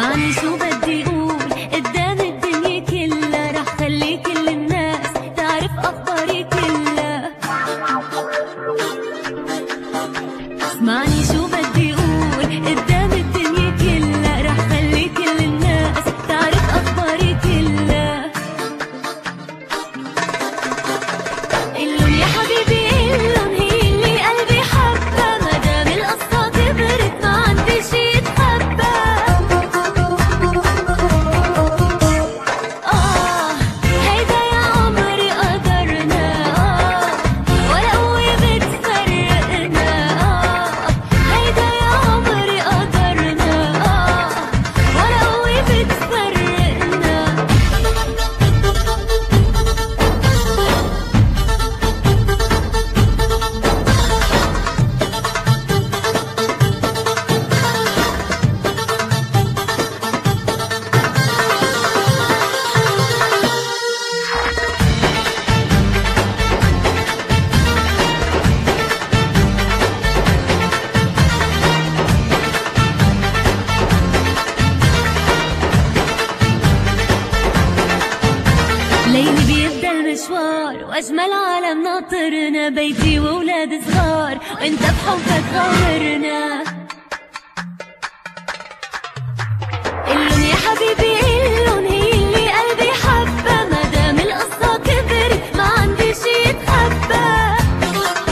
اسمعني شو بدي اقول قدام الدنيا كلها، رح خلي كل الناس تعرف اخباري كلها. اسمعني شو بدي اقول قدام الدنيا كلها، رح خلي كل الناس تعرف اخباري كلها. قلن يا حبيبي قلن هي اللي قلبي حبها، مدام القصة كبرت ما عندي شي يتخبى. هيدا يا عمري قدرنا، ولا قوة بتفرقنا. هيدا يا عمري قدرنا، ولا قوة بتفرقنا. ليلي بيبدا المشوار واجمل عالم ناطرنا، بيتي واولاد صغار وانت بحبك غامرنا. قلن يا حبيبي قلن هي اللي قلبي حبها، مدام القصة كبرت ما عندي شي يتخبى.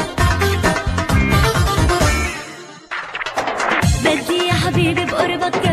بدي يا حبيبي بقربك